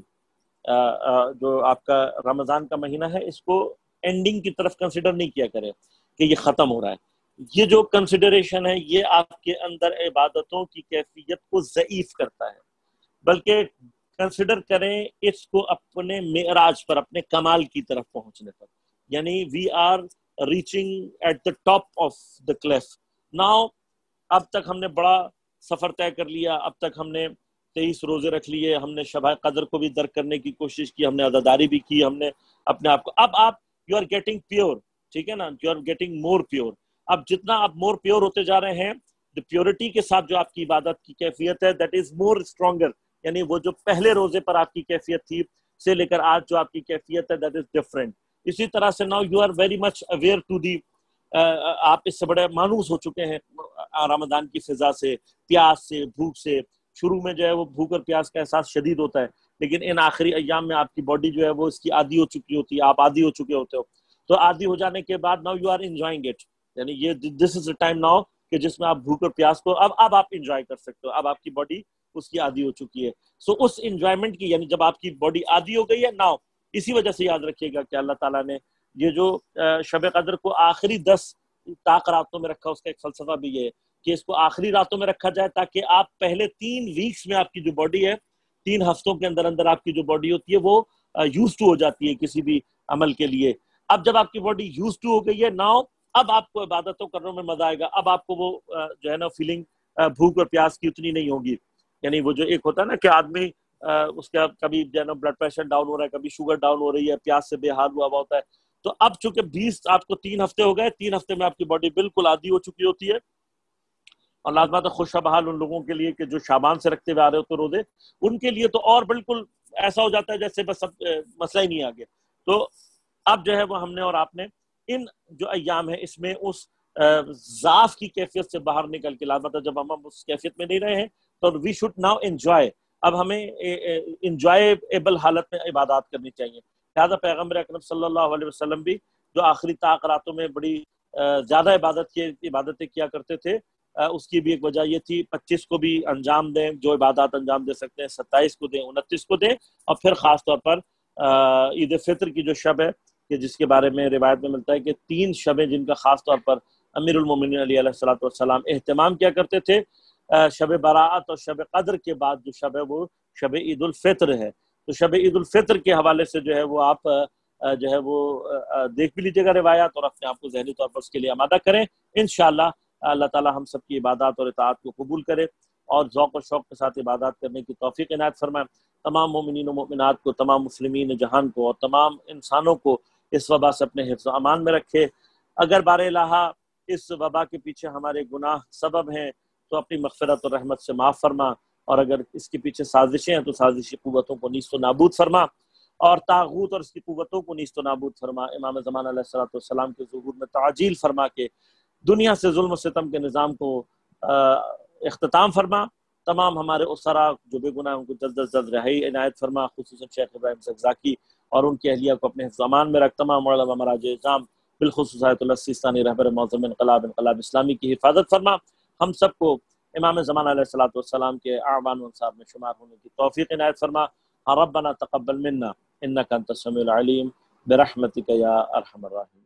جو آپ کا رمضان کا مہینہ ہے اس کو اینڈنگ کی طرف کنسیڈر نہیں کیا کرے کہ یہ ختم ہو رہا ہے۔ یہ جو کنسیڈریشن ہے یہ آپ کے اندر عبادتوں کی کیفیت کو ضعیف کرتا ہے، بلکہ کنسیڈر کریں اس کو اپنے معراج پر، اپنے کمال کی طرف پہنچنے پر، یعنی we are reaching at the top of the cliff now. اب تک ہم نے بڑا سفر طے کر لیا، اب تک ہم نے 23 روزے رکھ لیے، ہم نے شب قدر کو بھی درک کرنے کی کوشش کی، ہم نے عزاداری بھی کی، ہم نے اپنے آپ کو، اب آپ یو آر گیٹنگ پیور، ٹھیک ہے نا، you are getting more pure. اب جتنا آپ مور پیور ہوتے جا رہے ہیں، پیورٹی کے ساتھ جو آپ کی عبادت کی کیفیت ہے دیٹ از مور اسٹرانگر، یعنی وہ جو پہلے روزے پر آپ کی کیفیت تھی سے لے کر آج جو آپ کی کیفیت ہے دیٹ از ڈفرینٹ۔ اسی طرح سے now you are very much aware to the, آپ اس سے بڑے مانوس ہو چکے ہیں رمضان کی فضا سے، پیاس سے، بھوک سے۔ شروع میں جو ہے وہ بھوک اور پیاس کا احساس شدید ہوتا ہے، لیکن ان آخری ایام میں آپ کی باڈی جو ہے وہ اس کی عادی ہو چکی ہوتی ہے، آپ عادی ہو چکے ہوتے ہو، تو عادی ہو جانے کے بعد now you are enjoying it, یعنی یہ دس از اے ٹائم ناؤ کہ جس میں آپ بھوک اور پیاس کو اب آپ انجوائے کر سکتے ہو، اب آپ کی باڈی اس کی عادی ہو چکی ہے۔ سو اس انجوائمنٹ کی، یعنی جب آپ کی باڈی عادی ہو گئی ہے ناؤ، اسی وجہ سے یاد رکھیے گا کہ اللہ تعالیٰ نے یہ جو شب قدر کو آخری 10 طاق راتوں میں رکھا، اس کا ایک فلسفہ بھی یہ ہے کہ اس کو آخری راتوں میں رکھا جائے تاکہ آپ پہلے 3 ویکس میں آپ کی جو باڈی ہے، 3 ہفتوں کے اندر اندر آپ کی جو باڈی ہوتی ہے وہ یوز ٹو ہو جاتی ہے کسی بھی عمل کے لیے۔ اب جب آپ کی باڈی یوز ٹو ہو گئی ہے ناؤ، اب آپ کو عبادتوں کرنے میں مزہ آئے گا، اب آپ کو وہ جو ہے نا فیلنگ بھوک اور پیاس کی اتنی نہیں ہوگی، یعنی وہ جو ایک ہوتا ہے نا کہ آدمی اس کا کبھی جو ہے نا بلڈ پریشر ڈاؤن ہو رہا ہے، کبھی شوگر ڈاؤن ہو رہی ہے، پیاس سے بے حال ہوا ہوتا ہے، تو اب چونکہ 20 آپ کو 3 ہفتے ہو گئے، 3 ہفتے میں آپ کی باڈی بالکل عادی ہو چکی ہوتی ہے۔ اور لازمات خوش بحال ان لوگوں کے لیے کہ جو شعبان سے رکھتے ہوئے آ رہے ہوتے روزے، ان کے لیے تو اور بالکل ایسا ہو جاتا ہے جیسے بس مسئلہ ہی نہیں آگے۔ تو اب جو ہے وہ ہم نے اور آپ نے ان جو ایام ہے اس میں اس ضعف کی کیفیت سے باہر نکل کے، لازمات جب ہم اس کیفیت میں نہیں رہے ہیں تو وی شوڈ ناؤ انجوائے، اب ہمیں انجوائےبل حالت میں عبادات کرنی چاہیے۔ لہٰذا پیغمبر اکرم صلی اللہ علیہ وسلم بھی جو آخری طاق راتوں میں بڑی زیادہ عبادتیں کیا کرتے تھے، اس کی بھی ایک وجہ یہ تھی 25 کو بھی انجام دیں، جو عبادات انجام دے سکتے ہیں 27 کو دیں، 29 کو دیں، اور پھر خاص طور پر عید فطر کی جو شب ہے کہ جس کے بارے میں روایت میں ملتا ہے کہ 3 شبیں جن کا خاص طور پر امیر المومنین علیہ الصلوۃ والسلام اہتمام کیا کرتے تھے، شب برات اور شب قدر کے بعد جو شب ہے وہ شب عید الفطر ہے۔ تو شب عید الفطر کے حوالے سے جو ہے وہ آپ جو ہے وہ دیکھ بھی لیجیے گا روایات، اور اپنے آپ کو ذہنی طور پر اس کے لیے آمادہ کریں۔ انشاءاللہ اللہ تعالیٰ ہم سب کی عبادات اور اطاعت کو قبول کرے اور ذوق و شوق کے ساتھ عبادات کرنے کی توفیق عنایت فرمائے۔ تمام مومنین و مومنات کو، تمام مسلمین جہان کو اور تمام انسانوں کو اس وبا سے اپنے حفظ و امان میں رکھے۔ اگر بار الہ اس وبا کے پیچھے ہمارے گناہ سبب ہیں تو اپنی مغفرت اور رحمت سے معاف فرما، اور اگر اس کے پیچھے سازشیں ہیں تو سازشی قوتوں کو نیست و نابود فرما، اور طاغوت اور اس کی قوتوں کو نیست و نابود فرما۔ امام زمان علیہ الصلوۃ والسلام کے ظہور میں تعجیل فرما کے دنیا سے ظلم و ستم کے نظام کو اختتام فرما۔ تمام ہمارے اسرا جو بے گناہ ان کو جلد از جلد رہائی عنایت فرما، خصوصاً شیخ ابراہیم زکزاکی اور ان کی اہلیہ کو اپنے حفظ امان میں رکھ۔ تمام علماء مراجع اعظام بالخصوص آیت اللہ السیستانی رہبر معظم انقلاب اسلامی کی حفاظت فرما۔ ہم سب کو امام زمان علیہ الصلوۃ والسلام کے اعوان و انصار میں شمار ہونے کی توفیق عنایت فرما۔ ربنا تقبل منا انک انت السمیع العلیم برحمتک یا ارحم الراحمین۔